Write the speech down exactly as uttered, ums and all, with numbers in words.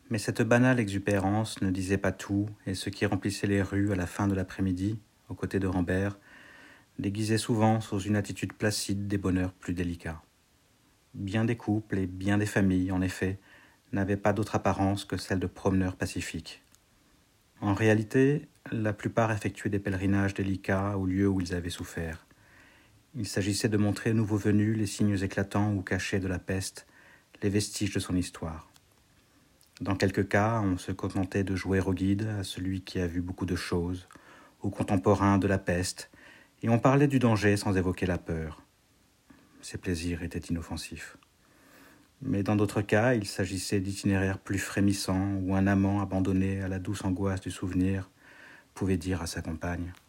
Mais cette banale exubérance ne disait pas tout, et ce qui remplissait les rues à la fin de l'après-midi, aux côtés de Rambert, déguisait souvent sous une attitude placide des bonheurs plus délicats. Bien des couples et bien des familles, en effet, n'avaient pas d'autre apparence que celle de promeneurs pacifiques. En réalité, la plupart effectuaient des pèlerinages délicats aux lieux où ils avaient souffert. Il s'agissait de montrer aux nouveaux venus les signes éclatants ou cachés de la peste, les vestiges de son histoire. Dans quelques cas, on se contentait de jouer au guide, à celui qui a vu beaucoup de choses, au contemporain de la peste, et on parlait du danger sans évoquer la peur. Ces plaisirs étaient inoffensifs. Mais dans d'autres cas, il s'agissait d'itinéraires plus frémissants, où un amant abandonné à la douce angoisse du souvenir pouvait dire à sa compagne